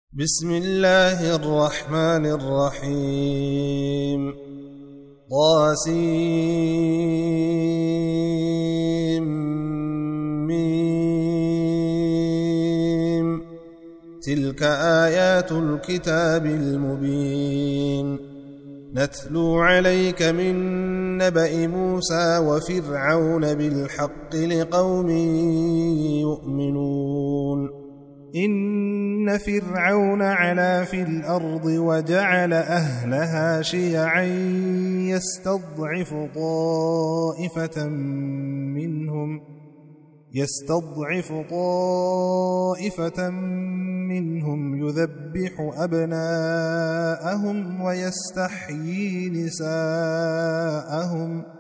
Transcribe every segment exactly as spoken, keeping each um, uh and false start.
بسم الله الرحمن الرحيم طاسيم تلك آيات الكتاب المبين نتلو عليك من نبأ موسى وفرعون بالحق لقوم يؤمنون إن فرعون علا في الأرض وجعل أهلها شيعا يستضعف طائفة منهم يستضعف طائفة منهم يذبح أبناءهم ويستحيي نساءهم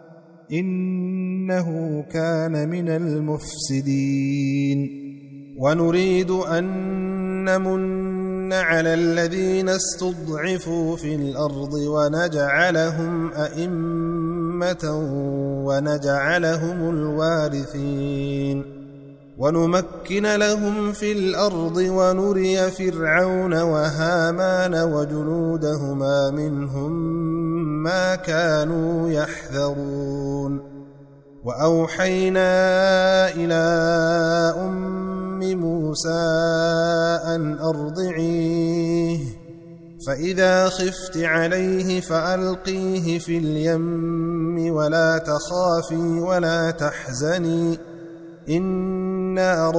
إنه كان من المفسدين ونريد أن نمن على الذين استضعفوا في الأرض ونجعلهم أئمة ونجعلهم الوارثين ونمكن لهم في الأرض ونري فرعون وهامان وجنودهما منهم ما كانوا يحذرون وأوحينا إلى أم موسى أن أرضعيه فإذا خفت عليه فألقيه في اليم ولا تخافي ولا تحزني إنا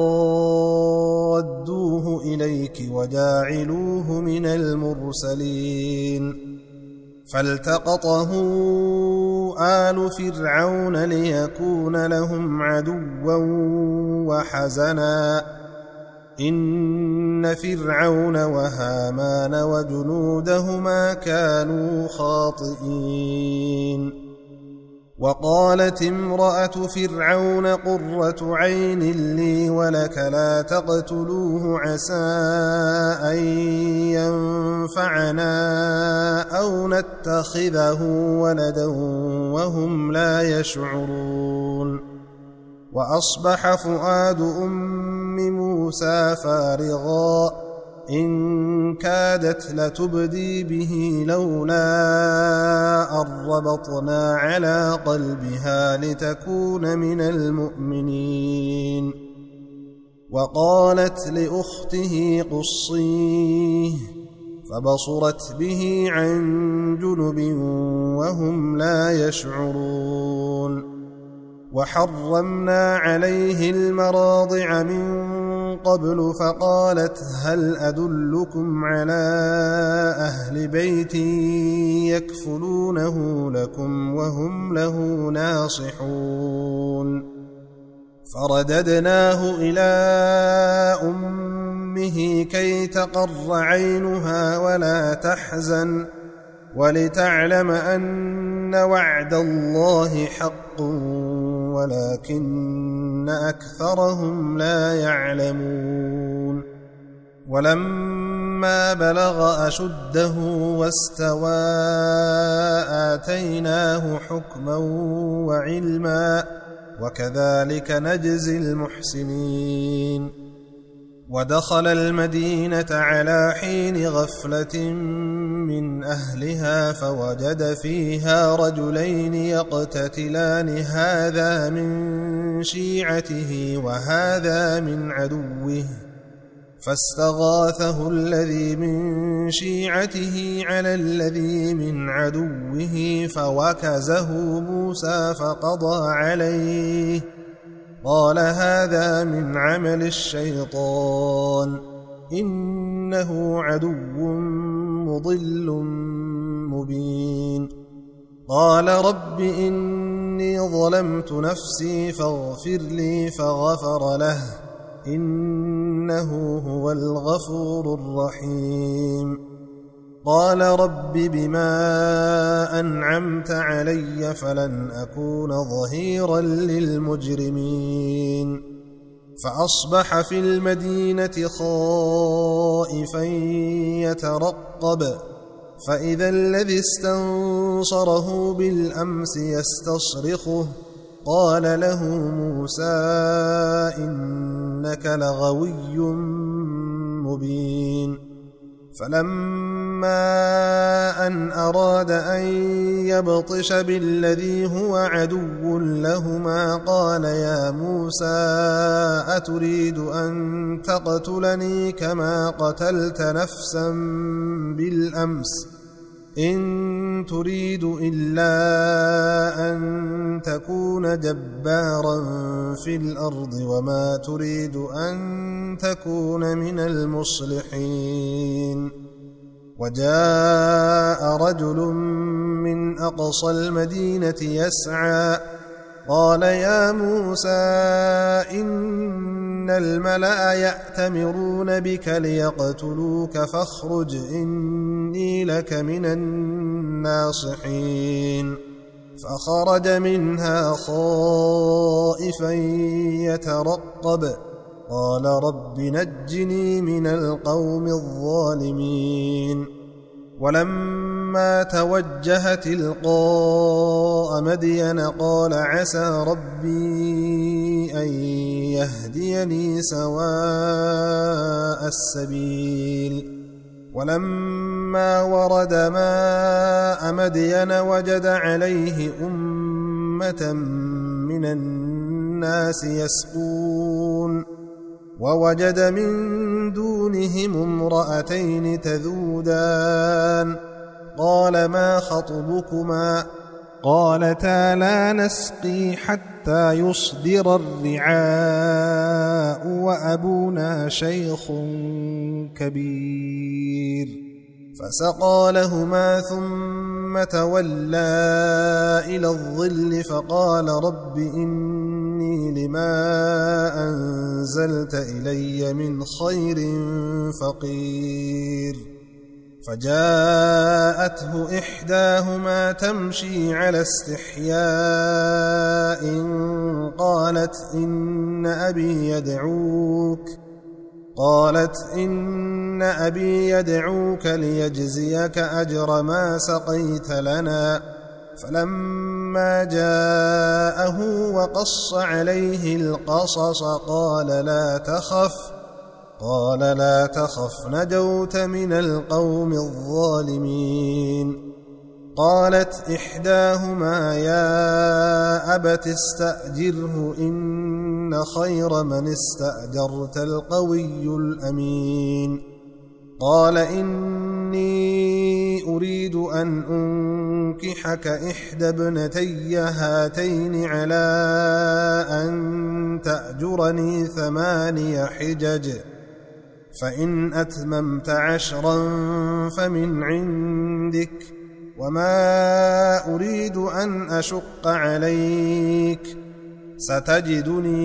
رادوه إليك وجاعلوه من المرسلين فالتقطه آل فرعون ليكون لهم عدوا وحزنا إن فرعون وهامان وجنودهما كانوا خاطئين وقالت امرأة فرعون قرة عين لي ولك لا تقتلوه عسى أن ينفعنا أو نتخذه ولدا وهم لا يشعرون وأصبح فؤاد أم موسى فارغا إن كادت لتبدي به لولا أن ربطنا على قلبها لتكون من المؤمنين وقالت لأخته قصيه فبصرت به عن جنب وهم لا يشعرون وحرمنا عليه المراضع من قبل فقالت هل أدلكم على أهل بيت يكفلونه لكم وهم له ناصحون فرددناه إلى أمه كي تقر عينها ولا تحزن ولتعلم أن وعد الله حق ولكن أكثرهم لا يعلمون ولما بلغ أشده واستوى آتيناه حكما وعلما وكذلك نجزي المحسنين ودخل المدينة على حين غفلة من أهلها فوجد فيها رجلين يقتتلان هذا من شيعته وهذا من عدوه فاستغاثه الذي من شيعته على الذي من عدوه فوكزه موسى فقضى عليه قال هذا من عمل الشيطان إنه عدو مضل مبين قال رب إني ظلمت نفسي فاغفر لي فغفر له إنه هو الغفور الرحيم قال رب بما أنعمت علي فلن أكون ظهيرا للمجرمين فأصبح في المدينة خائفا يترقب فإذا الذي استنصره بالأمس يستصرخه قال له موسى إنك لغوي مبين فلما أن أراد أن يبطش بالذي هو عدو لهما قال يا موسى أتريد أن تقتلني كما قتلت نفسا بالأمس إن تريد إلا أن تكون جبارا في الأرض وما تريد أن تكون من المصلحين وجاء رجل من أقصى المدينة يسعى قال يا موسى إن الملأ يأتمرون بك ليقتلوك فاخرج إني لك من الناصحين فخرج منها خائفا يترقب قال رب نجني من القوم الظالمين ولما توجه تلقاء مدين قال عسى ربي أن يهديني سواء السبيل ولما ورد ماء مدين وجد عليه أمة من الناس يسقون ووجد من دونهم امرأتين تذودان قال ما خطبكما قالتا لا نسقي حتى يصدر الرعاء وأبونا شيخ كبير فسقى لهما ثم تولى إلى الظل فقال رب إني لما أنزلت إلي من خير فقير فجاءته إحداهما تمشي على استحياء قالت إن أبي يدعوك قالت إن أبي يدعوك ليجزيك أجر ما سقيت لنا فلما جاءه وقص عليه القصص قال لا تخف قال لا تخف نجوت من القوم الظالمين قالت إحداهما يا أبت استأجره إن خير من استأجرت القوي الأمين قال إني أريد أن أنكحك إحدى ابنتي هاتين على أن تأجرني ثماني حجج فإن أتممت عشرا فمن عندك وما أريد أن أشق عليك ستجدني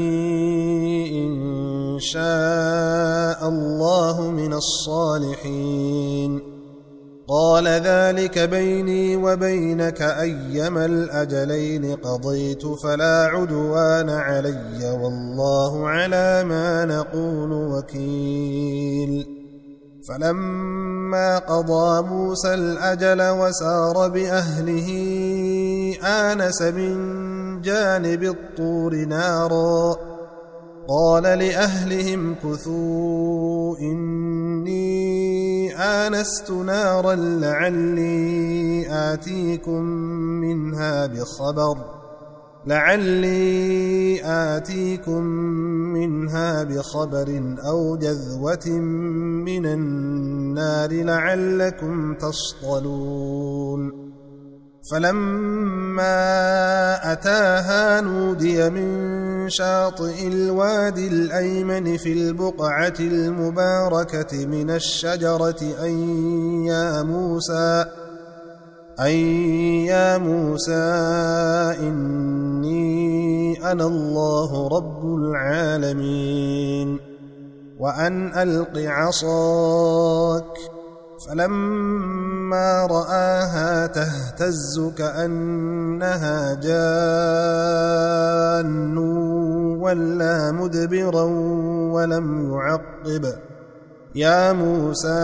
إن شاء الله من الصالحين قال ذلك بيني وبينك أيما الأجلين قضيت فلا عدوان علي والله على ما نقول وكيل فلما قضى موسى الأجل وسار بأهله آنس من جانب الطور نارا قال لأهلهم كثوا إني آنست نارا لعلي آتيكم منها بخبر لعلي آتيكم منها بخبر أو جذوة من النار لعلكم تصطلون فلما أتاها نودي من شاطئ الوادي الأيمن في البقعة المباركة من الشجرة أن يا موسى أن يا موسى إني أنا الله رب العالمين وأن ألق عصاك فلما رآها تهتز كأنها جان ولا مدبرا ولم يعقب يا موسى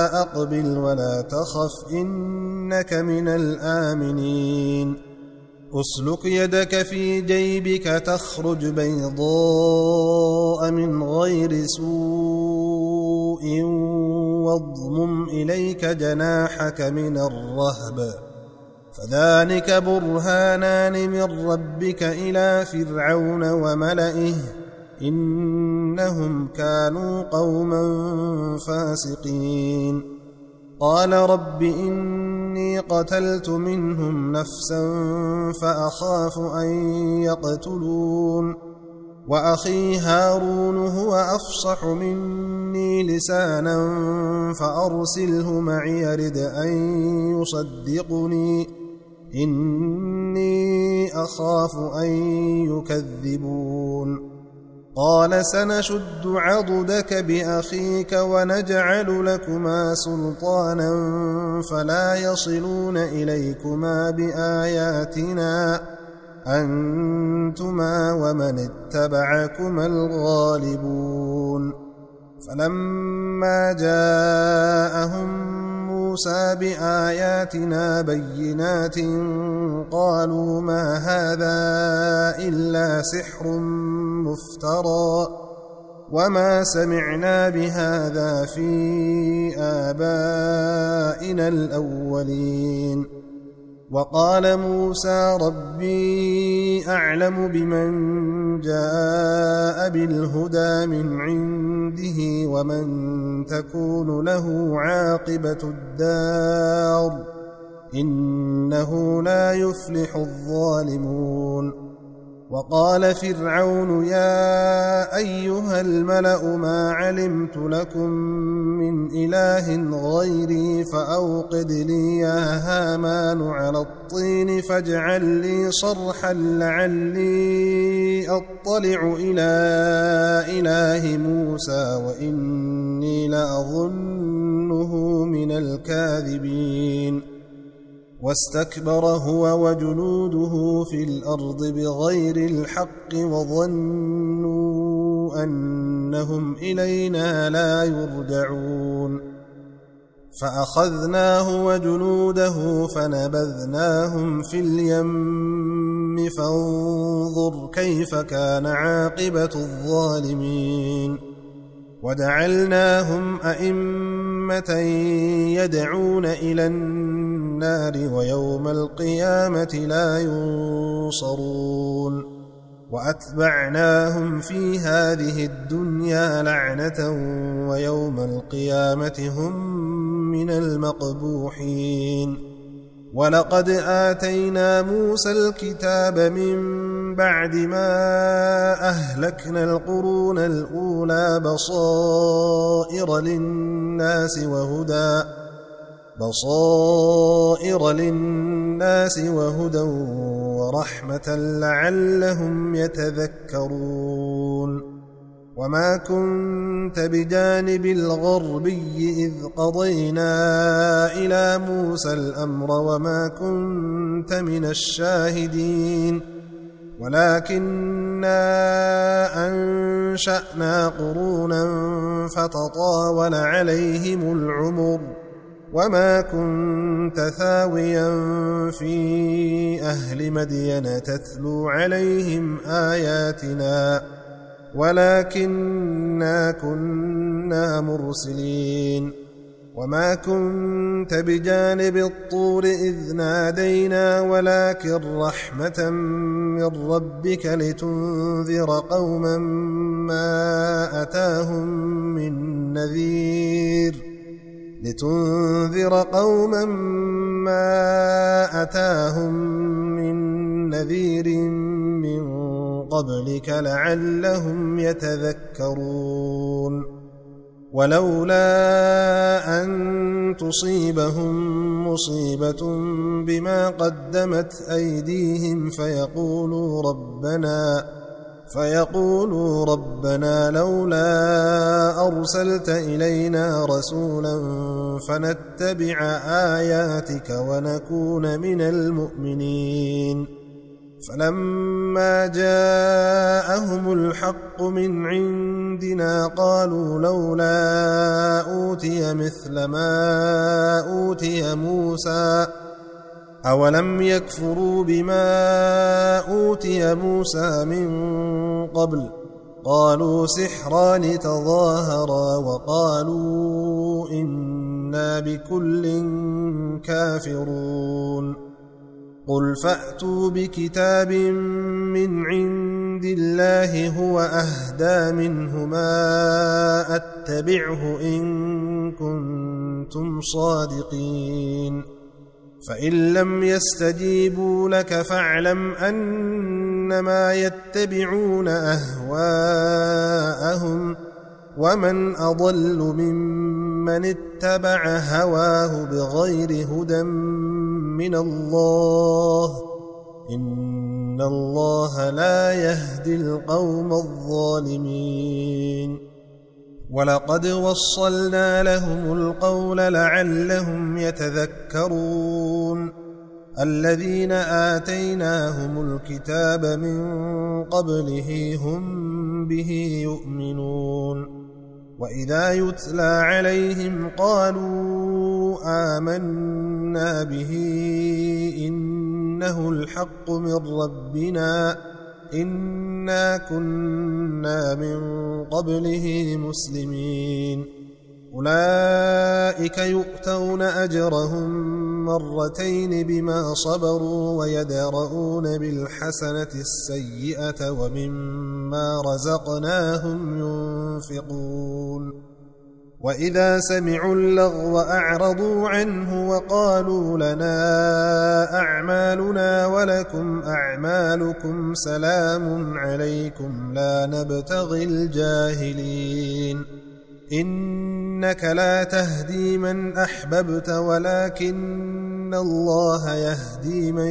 أقبل ولا تخف إنك من الآمنين أسلك يدك في جيبك تخرج بيضاء من غير سوء واضمم إليك جناحك من الرهب فذلك برهانان من ربك إلى فرعون وملئه إنهم كانوا قوما فاسقين قال رب إني قتلت منهم نفسا فأخاف أن يقتلون وأخي هارون هو أفصح مني لسانا فأرسله معي يرد أن يصدقني إني أخاف أن يكذبون قال سنشد عضدك بأخيك ونجعل لكما سلطانا فلا يصلون إليكما بآياتنا أنتما ومن اتبعكما الغالبون فلما جاءهم موسى بآياتنا بينات قالوا ما هذا إلا سحر مفترى وما سمعنا بهذا في آبائنا الأولين وقال موسى ربي أعلم بمن جاء بالهدى من عنده ومن تكون له عاقبة الدار إنه لا يفلح الظالمون وقال فرعون يا أيها الملأ ما علمت لكم من إله غيري فأوقد لي يا هامان على الطين فاجعل لي صرحا لعلي أطلع إلى إله موسى وإني لأظنه من الكاذبين واستكبر هو وجنوده في الأرض بغير الحق وظنوا أنهم إلينا لا يرجعون فأخذناه وجنوده فنبذناهم في اليم فانظر كيف كان عاقبة الظالمين وجعلناهم أئمة يدعون إلى النار ويوم القيامة لا ينصرون وأتبعناهم في هذه الدنيا لعنة ويوم القيامة هم من المقبوحين ولقد آتينا موسى الكتاب من بعد ما أهلكنا القرون الأولى بصائر للناس وهدى بصائر للناس وهدى ورحمة لعلهم يتذكرون وما كنت بجانب الغربي إذ قضينا إلى موسى الأمر وما كنت من الشاهدين ولكننا أنشأنا قرونا فتطاول عليهم العمر وما كنت ثاويا في أهل مدين تتلو عليهم آياتنا ولكننا كنا مرسلين وما كنت بجانب الطور إذ نادينا ولكن رحمة من ربك لتنذر قوما ما أتاهم من نذير لتنذر قوما ما أتاهم من نذير من قبلك لعلهم يتذكرون ولولا أن تصيبهم مصيبة بما قدمت أيديهم فيقولوا ربنا فيقولوا ربنا لولا أرسلت إلينا رسولا فنتبع آياتك ونكون من المؤمنين فلما جاءهم الحق من عندنا قالوا لولا أوتي مثل ما أوتي موسى أولم يكفروا بما أوتي موسى من قبل قالوا سحران تظاهرا وقالوا إنا بكل كافرون قل فأتوا بكتاب من عند الله هو أهدى منهما أتبعه إن كنتم صادقين فإن لم يستجيبوا لك فاعلم أنما يتبعون أهواءهم ومن أضل ممن اتبع هواه بغير هدى من الله إن الله لا يهدي القوم الظالمين ولقد وصلنا لهم القول لعلهم يتذكرون الذين آتيناهم الكتاب من قبله هم به يؤمنون وإذا يتلى عليهم قالوا آمنا به إنه الحق من ربنا إنا كنا من قبله مسلمين أولئك يؤتون أجرهم مرتين بما صبروا ويدرؤون بالحسنة السيئة ومما رزقناهم ينفقون وإذا سمعوا اللغو أعرضوا عنه وقالوا لنا أعمالنا ولكم أعمالكم سلام عليكم لا نبتغي الجاهلين إنك لا تهدي من أحببت ولكن الله يهدي من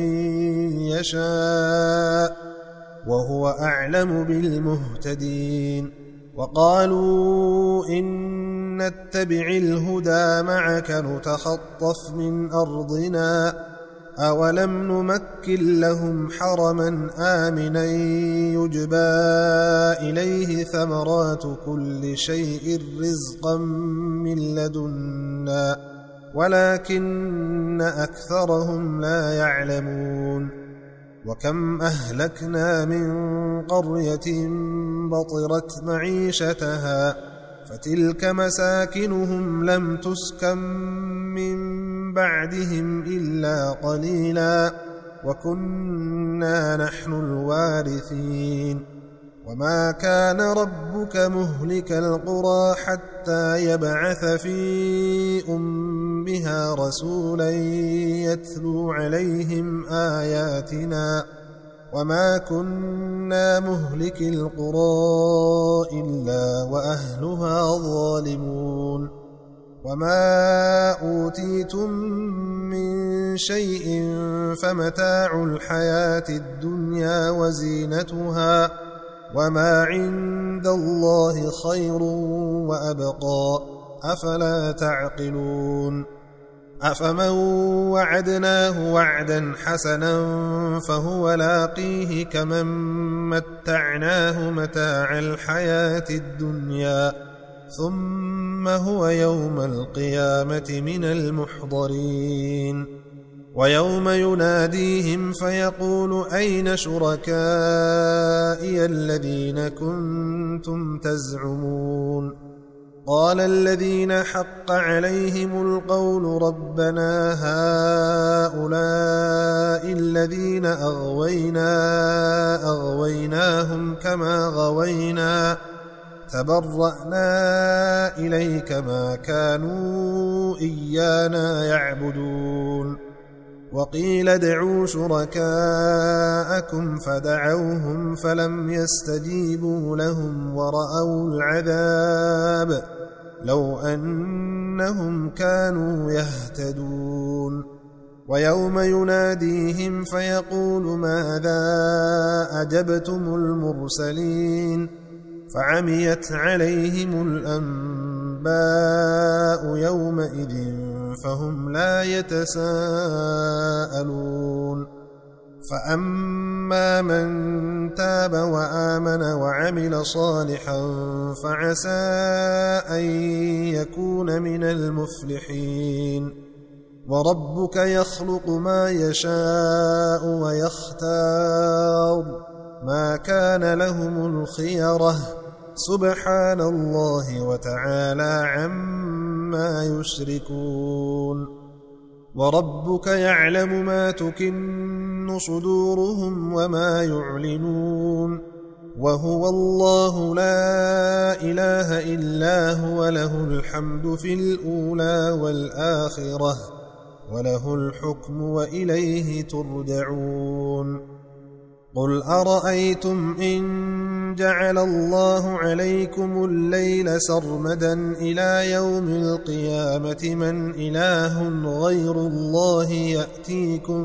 يشاء وهو أعلم بالمهتدين وقالوا إن نتبع الهدى معك نتخطف من أرضنا أولم نمكن لهم حرما آمنا يجبى إليه ثمرات كل شيء رزقا من لدنا ولكن أكثرهم لا يعلمون وكم أهلكنا من قرية بطرت معيشتها فتلك مساكنهم لم تسكن من بعدهم إلا قليلا وكنا نحن الوارثين وما كان ربك مهلك القرى حتى يبعث في أمها رسولا يتلو عليهم آياتنا وما كنا مهلك القرى إلا وأهلها ظالمون وما أوتيتم من شيء فمتاع الحياة الدنيا وزينتها وما عند الله خير وأبقى أفلا تعقلون أفمن وعدناه وعدا حسنا فهو لاقيه كمن متعناه متاع الحياة الدنيا ثم هو يوم القيامة من المحضرين ويوم يناديهم فيقول أين شركائي الذين كنتم تزعمون قال الذين حق عليهم القول ربنا هؤلاء الذين أغوينا أغويناهم كما غوينا تبرأنا إليك ما كانوا إيانا يعبدون وقيل ادعوا شركاءكم فدعوهم فلم يستجيبوا لهم ورأوا العذاب لو أنهم كانوا يهتدون ويوم يناديهم فيقول ماذا أجبتم المرسلين فعميت عليهم الأنباء يومئذ فهم لا يتساءلون فأما من تاب وآمن وعمل صالحا فعسى أن يكون من المفلحين وربك يخلق ما يشاء ويختار ما كان لهم الخيرة سبحان الله وتعالى عما يشركون وربك يعلم ما تكن صدورهم وما يعلنون وهو الله لا إله إلا هو له الحمد في الأولى والآخرة وله الحكم وإليه ترجعون قل أرأيتم إن جعل الله عليكم الليل سرمدا إلى يوم القيامة من إله غير الله يأتيكم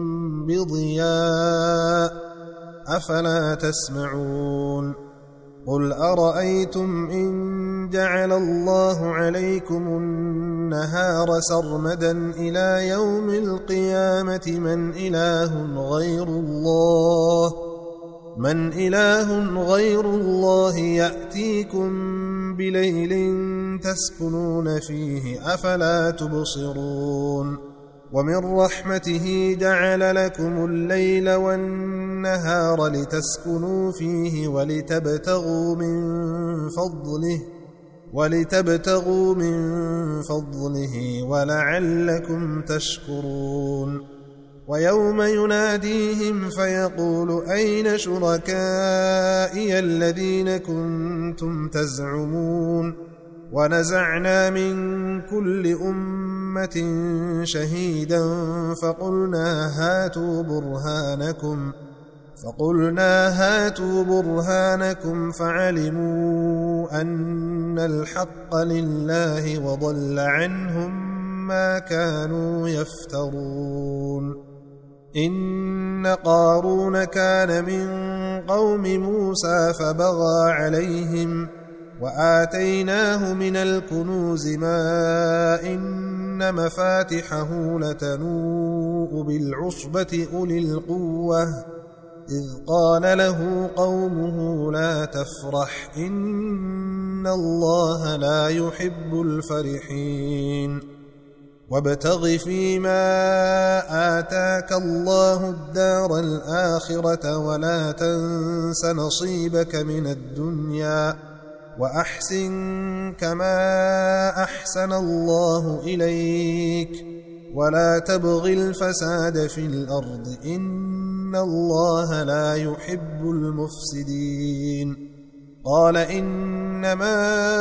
بضياء أفلا تسمعون قل أرأيتم إن جعل الله عليكم النهار سرمدا إلى يوم القيامة من إله غير الله من إله غير الله يأتيكم بليل تسكنون فيه أفلا تبصرون ومن رحمته جعل لكم الليل والنهار لتسكنوا فيه ولتبتغوا من فضله ولتبتغوا من فضله ولعلكم تشكرون ويوم يناديهم فيقول أين شركائي الذين كنتم تزعمون ونزعنا من كل أمة شهيدا فقلنا هاتوا برهانكم فقلنا هاتوا برهانكم فعلموا أن الحق لله وضل عنهم ما كانوا يفترون إن قارون كان من قوم موسى فبغى عليهم وآتيناه من الكنوز ما إن مفاتحه لتنوء بالعصبة أولي القوة إذ قال له قومه لا تفرح إن الله لا يحب الفرحين وابتغ فيما آتاك الله الدار الآخرة ولا تنس نصيبك من الدنيا وأحسن كما أحسن الله إليك ولا تبغ الفساد في الأرض إن الله لا يحب المفسدين قال إنما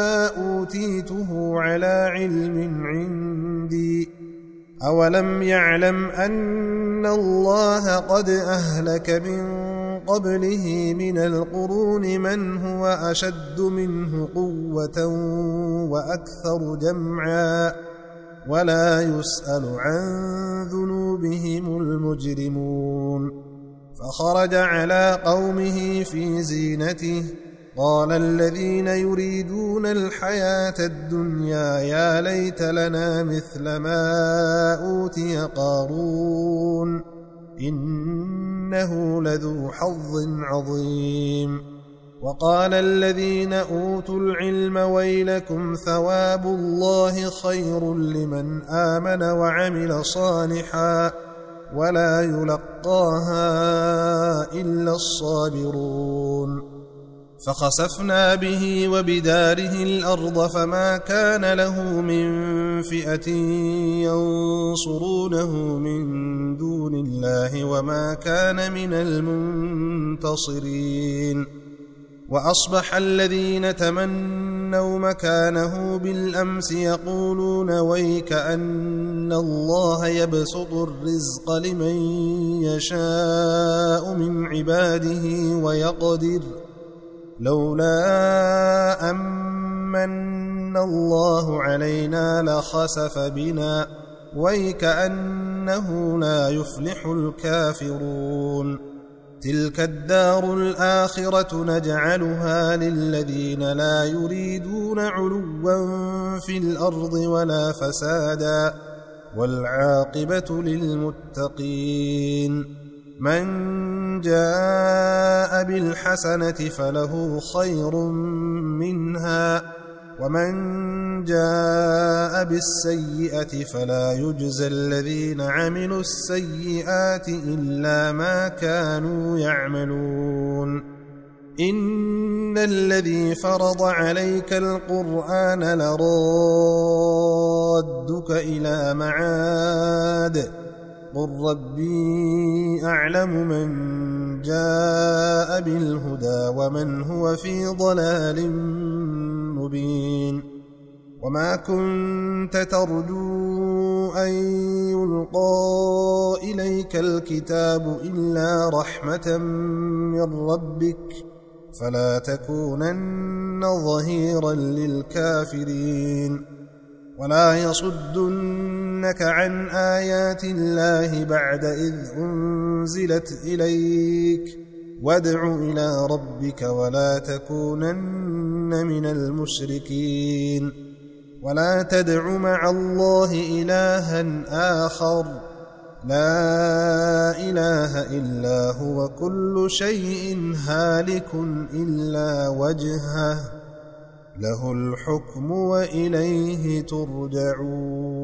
أوتيته على علم عندي أولم يعلم أن الله قد أهلك من قبله من القرون من هو أشد منه قوة وأكثر جمعا ولا يسأل عن ذنوبهم المجرمون فخرج على قومه في زينته قال الذين يريدون الحياة الدنيا يا ليت لنا مثل ما أوتي قارون إنه لذو حظ عظيم وقال الذين أوتوا العلم ويلكم ثواب الله خير لمن آمن وعمل صالحا ولا يلقاها إلا الصابرون فخسفنا به وبداره الأرض فما كان له من فئة ينصرونه من دون الله وما كان من المنتصرين وأصبح الذين تمنوا مكانه بالأمس يقولون ويك أن الله يبسط الرزق لمن يشاء من عباده ويقدر لولا أمن الله علينا لخسف بنا ويكأنه لا يفلح الكافرون تلك الدار الآخرة نجعلها للذين لا يريدون علوا في الأرض ولا فسادا والعاقبة للمتقين من جاء بالحسنة فله خير منها ومن جاء بالسيئة فلا يجزى الذين عملوا السيئات إلا ما كانوا يعملون إن الذي فرض عليك القرآن لرادك إلى معاد قل ربي أعلم من جاء بالهدى ومن هو في ضلال مبين وما كنت ترجو أن يلقى إليك الكتاب إلا رحمة من ربك فلا تكونن ظهيرا للكافرين ولا يصدنك عن آيات الله بعد إذ أنزلت إليك وادع إلى ربك ولا تكونن من المشركين ولا تدع مع الله إلها آخر لا إله إلا هو كل شيء هالك إلا وجهه له الحكم وإليه ترجعون